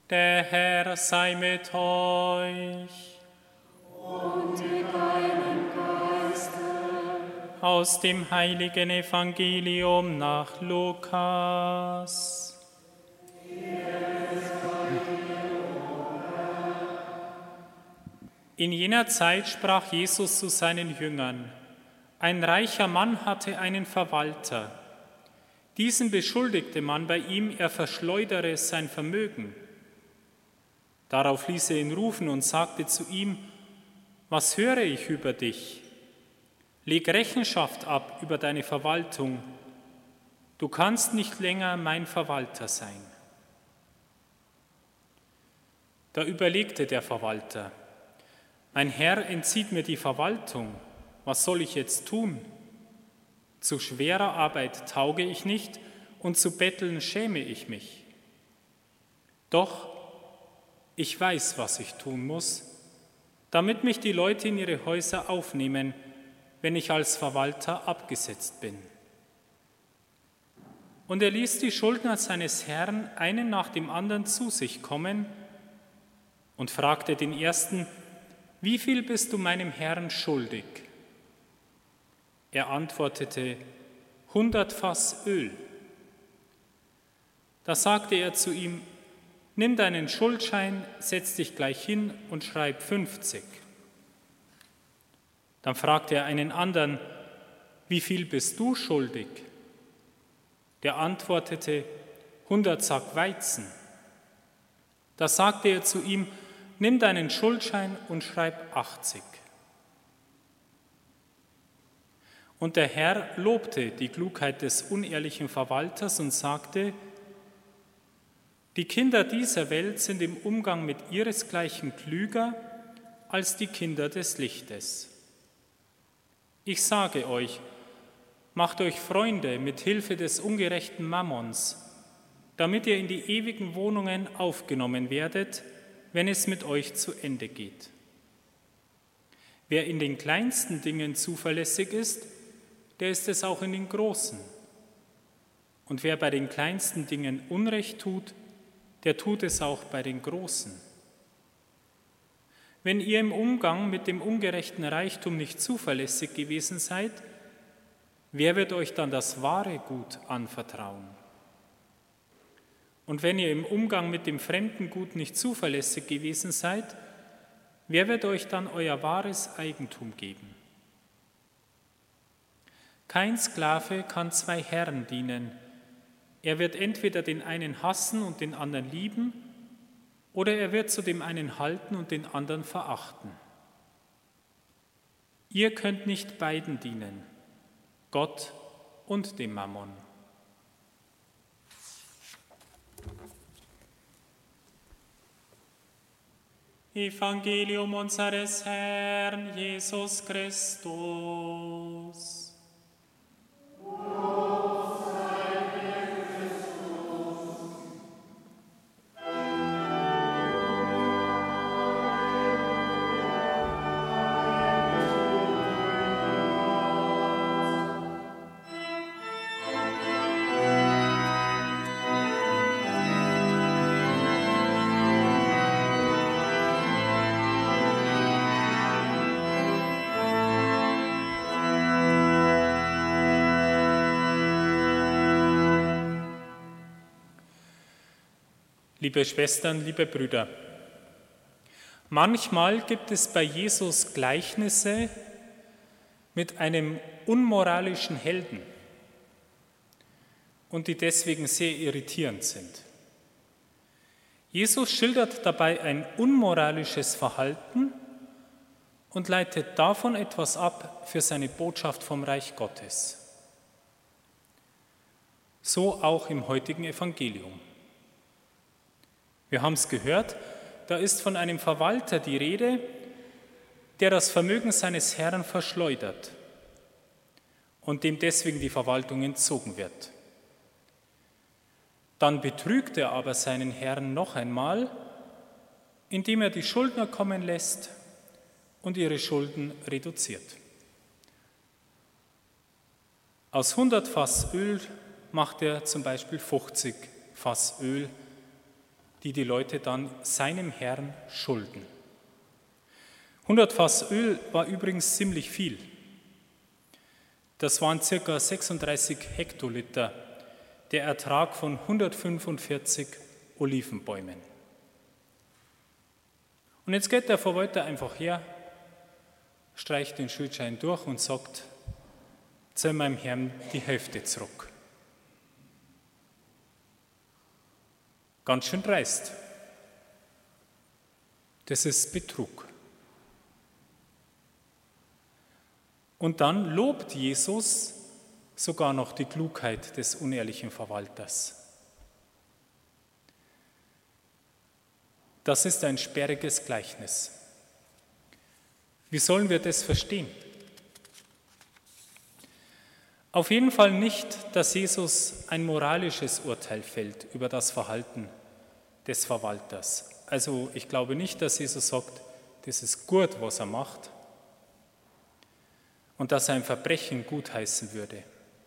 Der Herr sei mit euch. Und mit deinem Geiste. Aus dem heiligen Evangelium nach Lukas. In jener Zeit sprach Jesus zu seinen Jüngern: Ein reicher Mann hatte einen Verwalter. Diesen beschuldigte man bei ihm, er verschleudere sein Vermögen. Darauf ließ er ihn rufen und sagte zu ihm: Was höre ich über dich? Leg Rechenschaft ab über deine Verwaltung. Du kannst nicht länger mein Verwalter sein. Da überlegte der Verwalter: Mein Herr entzieht mir die Verwaltung. Was soll ich jetzt tun? Zu schwerer Arbeit tauge ich nicht und zu betteln schäme ich mich. Doch ich weiß, was ich tun muss, damit mich die Leute in ihre Häuser aufnehmen, wenn ich als Verwalter abgesetzt bin. Und er ließ die Schuldner seines Herrn einen nach dem anderen zu sich kommen und fragte den ersten: Wie viel bist du meinem Herrn schuldig? Er antwortete: 100 Fass Öl. Da sagte er zu ihm: Nimm deinen Schuldschein, setz dich gleich hin und schreib 50. Dann fragte er einen anderen: Wie viel bist du schuldig? Der antwortete: 100 Sack Weizen. Da sagte er zu ihm: Nimm deinen Schuldschein und schreib 80. Und der Herr lobte die Klugheit des unehrlichen Verwalters und sagte: Die Kinder dieser Welt sind im Umgang mit ihresgleichen klüger als die Kinder des Lichtes. Ich sage euch, macht euch Freunde mit Hilfe des ungerechten Mammons, damit ihr in die ewigen Wohnungen aufgenommen werdet, wenn es mit euch zu Ende geht. Wer in den kleinsten Dingen zuverlässig ist, der ist es auch in den großen. Und wer bei den kleinsten Dingen Unrecht tut, der tut es auch bei den großen. Wenn ihr im Umgang mit dem ungerechten Reichtum nicht zuverlässig gewesen seid, wer wird euch dann das wahre Gut anvertrauen? Und wenn ihr im Umgang mit dem fremden Gut nicht zuverlässig gewesen seid, wer wird euch dann euer wahres Eigentum geben? Kein Sklave kann 2 Herren dienen. Er wird entweder den einen hassen und den anderen lieben, oder er wird zu dem einen halten und den anderen verachten. Ihr könnt nicht beiden dienen, Gott und dem Mammon. Evangelium unseres Herrn Jesus Christus. Liebe Schwestern, liebe Brüder, manchmal gibt es bei Jesus Gleichnisse mit einem unmoralischen Helden und die deswegen sehr irritierend sind. Jesus schildert dabei ein unmoralisches Verhalten und leitet davon etwas ab für seine Botschaft vom Reich Gottes. So auch im heutigen Evangelium. Wir haben es gehört, da ist von einem Verwalter die Rede, der das Vermögen seines Herrn verschleudert und dem deswegen die Verwaltung entzogen wird. Dann betrügt er aber seinen Herrn noch einmal, indem er die Schuldner kommen lässt und ihre Schulden reduziert. Aus 100 Fass Öl macht er zum Beispiel 50 Fass Öl, die die Leute dann seinem Herrn schulden. 100 Fass Öl war übrigens ziemlich viel. Das waren ca. 36 Hektoliter, der Ertrag von 145 Olivenbäumen. Und jetzt geht der Verwalter einfach her, streicht den Schuldschein durch und sagt, zahl meinem Herrn die Hälfte zurück. Ganz schön dreist. Das ist Betrug. Und dann lobt Jesus sogar noch die Klugheit des unehrlichen Verwalters. Das ist ein sperriges Gleichnis. Wie sollen wir das verstehen? Auf jeden Fall nicht, dass Jesus ein moralisches Urteil fällt über das Verhalten des Verwalters. Also ich glaube nicht, dass Jesus sagt, das ist gut, was er macht und dass er ein Verbrechen gutheißen würde.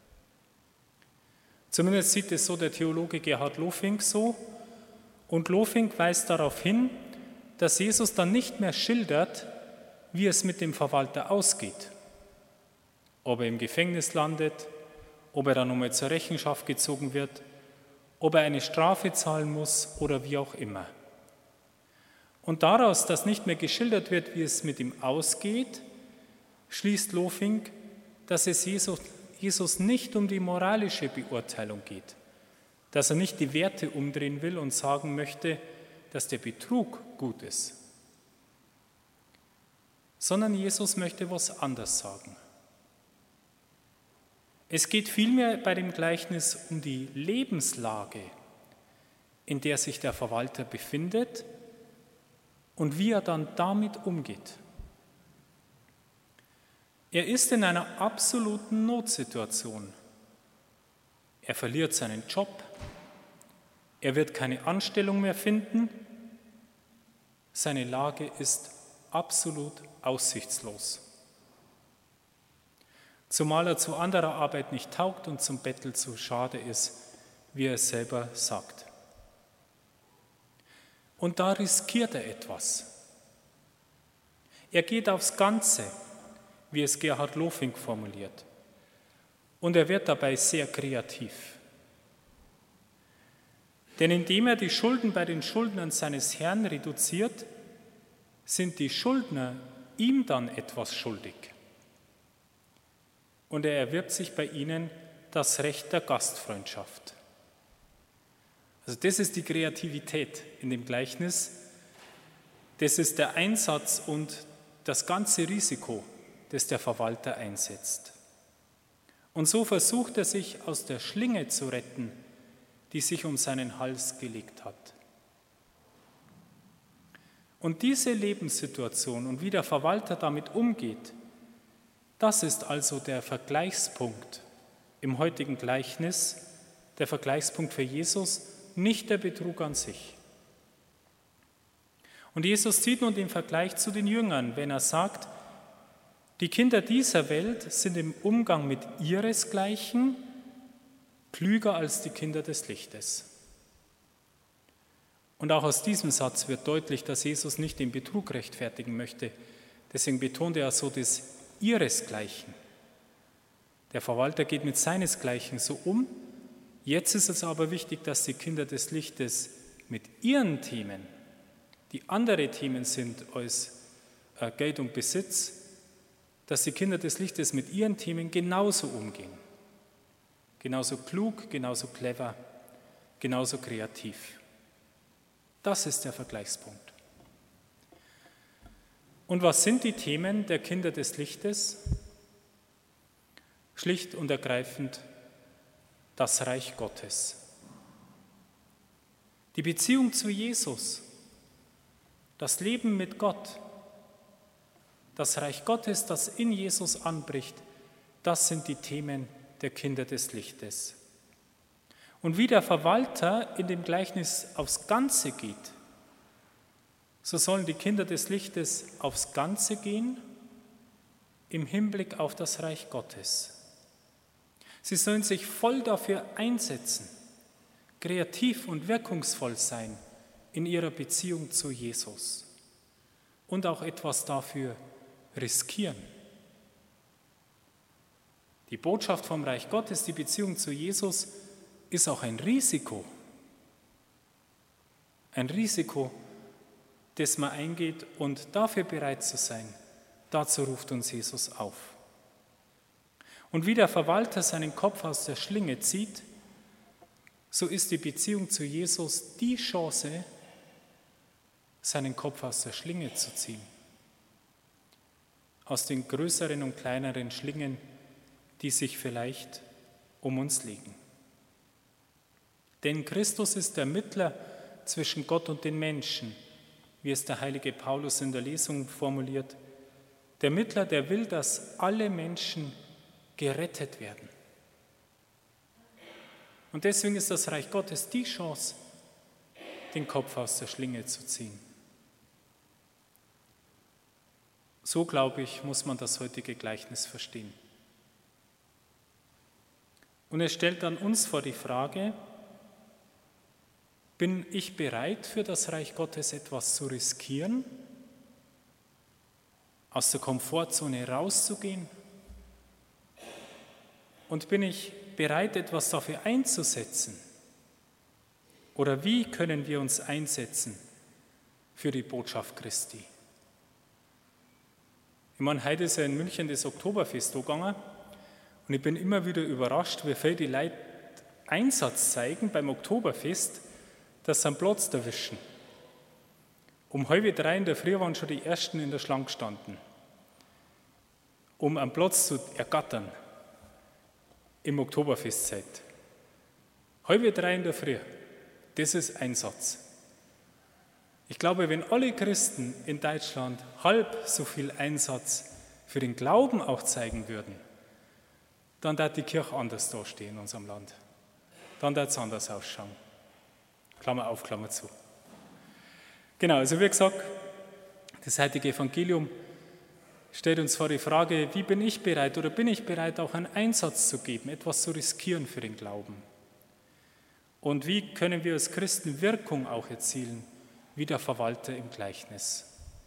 Zumindest sieht es so der Theologe Gerhard Lofink so. Und Lofink weist darauf hin, dass Jesus dann nicht mehr schildert, wie es mit dem Verwalter ausgeht. Ob er im Gefängnis landet, ob er dann nochmal zur Rechenschaft gezogen wird, ob er eine Strafe zahlen muss oder wie auch immer. Und daraus, dass nicht mehr geschildert wird, wie es mit ihm ausgeht, schließt Lofink, dass es Jesus nicht um die moralische Beurteilung geht, dass er nicht die Werte umdrehen will und sagen möchte, dass der Betrug gut ist, sondern Jesus möchte was anderes sagen. Es geht vielmehr bei dem Gleichnis um die Lebenslage, in der sich der Verwalter befindet und wie er dann damit umgeht. Er ist in einer absoluten Notsituation. Er verliert seinen Job, er wird keine Anstellung mehr finden, seine Lage ist absolut aussichtslos. Zumal er zu anderer Arbeit nicht taugt und zum Bettel zu schade ist, wie er es selber sagt. Und da riskiert er etwas. Er geht aufs Ganze, wie es Gerhard Lofink formuliert. Und er wird dabei sehr kreativ. Denn indem er die Schulden bei den Schuldnern seines Herrn reduziert, sind die Schuldner ihm dann etwas schuldig. Und er erwirbt sich bei ihnen das Recht der Gastfreundschaft. Also das ist die Kreativität in dem Gleichnis. Das ist der Einsatz und das ganze Risiko, das der Verwalter einsetzt. Und so versucht er sich aus der Schlinge zu retten, die sich um seinen Hals gelegt hat. Und diese Lebenssituation und wie der Verwalter damit umgeht, das ist also der Vergleichspunkt im heutigen Gleichnis, der Vergleichspunkt für Jesus, nicht der Betrug an sich. Und Jesus zieht nun den Vergleich zu den Jüngern, wenn er sagt, die Kinder dieser Welt sind im Umgang mit ihresgleichen klüger als die Kinder des Lichtes. Und auch aus diesem Satz wird deutlich, dass Jesus nicht den Betrug rechtfertigen möchte. Deswegen betont er so das ihresgleichen. Der Verwalter geht mit seinesgleichen so um. Jetzt ist es aber wichtig, dass die Kinder des Lichtes mit ihren Themen, die andere Themen sind als Geld und Besitz, dass die Kinder des Lichtes mit ihren Themen genauso umgehen. Genauso klug, genauso clever, genauso kreativ. Das ist der Vergleichspunkt. Und was sind die Themen der Kinder des Lichtes? Schlicht und ergreifend das Reich Gottes. Die Beziehung zu Jesus, das Leben mit Gott, das Reich Gottes, das in Jesus anbricht, das sind die Themen der Kinder des Lichtes. Und wie der Verwalter in dem Gleichnis aufs Ganze geht, so sollen die Kinder des Lichtes aufs Ganze gehen im Hinblick auf das Reich Gottes. Sie sollen sich voll dafür einsetzen, kreativ und wirkungsvoll sein in ihrer Beziehung zu Jesus und auch etwas dafür riskieren. Die Botschaft vom Reich Gottes, die Beziehung zu Jesus, ist auch ein Risiko. Ein Risiko, das man eingeht und dafür bereit zu sein. Dazu ruft uns Jesus auf. Und wie der Verwalter seinen Kopf aus der Schlinge zieht, so ist die Beziehung zu Jesus die Chance, seinen Kopf aus der Schlinge zu ziehen. Aus den größeren und kleineren Schlingen, die sich vielleicht um uns legen. Denn Christus ist der Mittler zwischen Gott und den Menschen, wie es der heilige Paulus in der Lesung formuliert. Der Mittler, der will, dass alle Menschen gerettet werden. Und deswegen ist das Reich Gottes die Chance, den Kopf aus der Schlinge zu ziehen. So, glaube ich, muss man das heutige Gleichnis verstehen. Und es stellt dann uns vor die Frage, bin ich bereit, für das Reich Gottes etwas zu riskieren, aus der Komfortzone rauszugehen? Und bin ich bereit, etwas dafür einzusetzen? Oder wie können wir uns einsetzen für die Botschaft Christi? Ich meine, heute ist ja in München das Oktoberfest gegangen und ich bin immer wieder überrascht, wie viel die Leute Einsatz zeigen beim Oktoberfest, dass sie einen Platz erwischen. Um 2:30 in der Früh waren schon die Ersten in der Schlange gestanden, um einen Platz zu ergattern im Oktoberfestzeit. 2:30 in der Früh, das ist Einsatz. Ich glaube, wenn alle Christen in Deutschland halb so viel Einsatz für den Glauben auch zeigen würden, dann wird die Kirche anders dastehen in unserem Land. Dann wird es anders ausschauen. Klammer auf, Klammer zu. Genau, also wie gesagt, das heutige Evangelium stellt uns vor die Frage, wie bin ich bereit oder bin ich bereit, auch einen Einsatz zu geben, etwas zu riskieren für den Glauben? Und wie können wir als Christen Wirkung auch erzielen, wie der Verwalter im Gleichnis?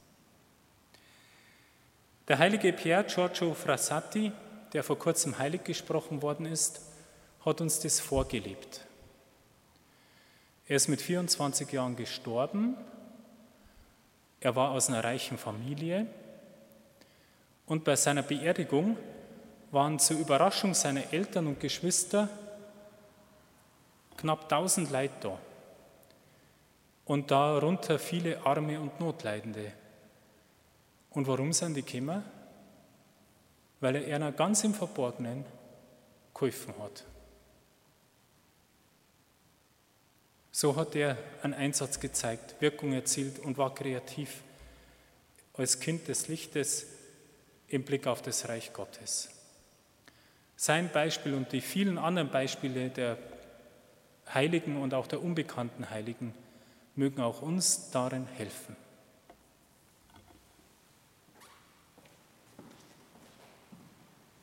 Der heilige Pier Giorgio Frassati, der vor kurzem heilig gesprochen worden ist, hat uns das vorgelebt. Er ist mit 24 Jahren gestorben. Er war aus einer reichen Familie. Und bei seiner Beerdigung waren zur Überraschung seiner Eltern und Geschwister knapp 1000 Leute da. Und darunter viele Arme und Notleidende. Und warum sind die gekommen? Weil er einer ganz im Verborgenen geholfen hat. So hat er einen Einsatz gezeigt, Wirkung erzielt und war kreativ als Kind des Lichtes im Blick auf das Reich Gottes. Sein Beispiel und die vielen anderen Beispiele der Heiligen und auch der unbekannten Heiligen mögen auch uns darin helfen.